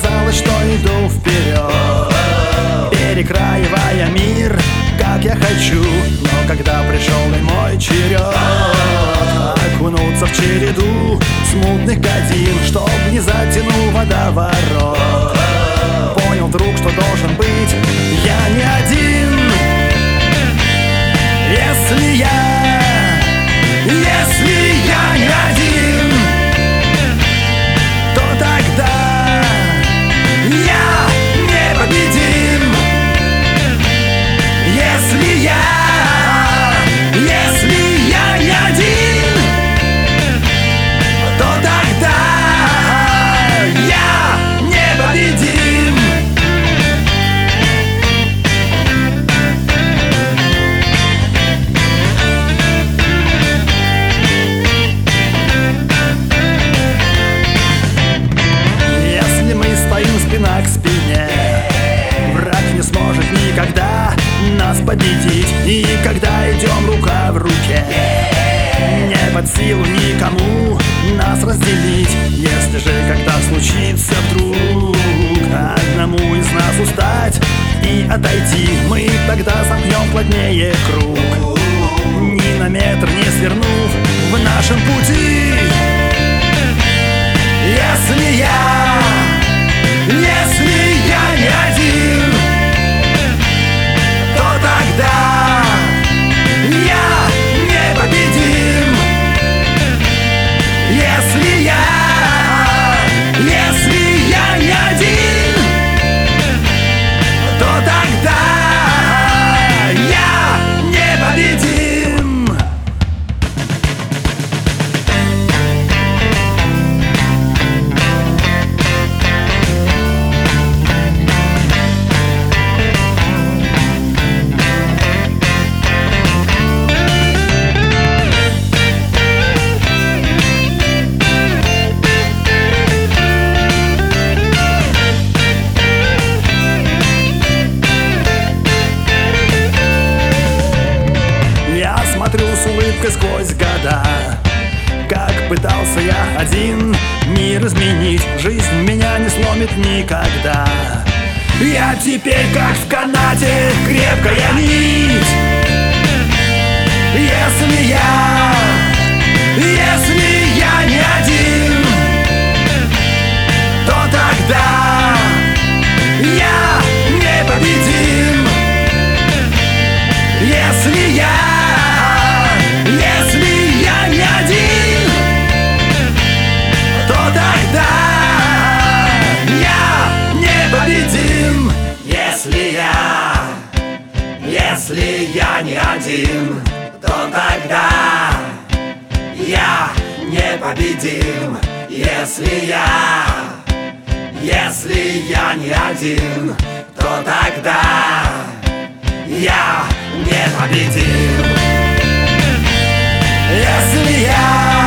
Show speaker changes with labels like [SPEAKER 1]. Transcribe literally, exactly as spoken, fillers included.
[SPEAKER 1] казалось, что иду вперед, перекраивая мир, как я хочу. Но когда пришел и мой черед окунуться в череду смутных годин, чтоб не затянул водоворот, понял вдруг, что должен быть я не один. Если я, если я не один, то тогда я непобедим. Если я, если я не один, то тогда я непобедим. Если мы стоим спина к спине, враг не сможет никогда нас победить. И когда идем рука в руке, не под силу никому нас разделить. Если же когда случится вдруг одному из нас устать и отойти, мы тогда замкнем плотнее круг, ни на метр не свернув в нашем пути. Если я, если я не один, то тогда я непобедим. Если я, если я не один, то тогда я непобедим. С улыбкой сквозь года, как пытался я один мир изменить, жизнь меня не сломит никогда. Я теперь как в канате крепкая нить. Если я, если я не один, то тогда я непобедим. Если я, если я не один, то тогда я непобедим. Если я, если я не один, то тогда я непобедим. Если я, если я не один, то тогда я непобедим. Если я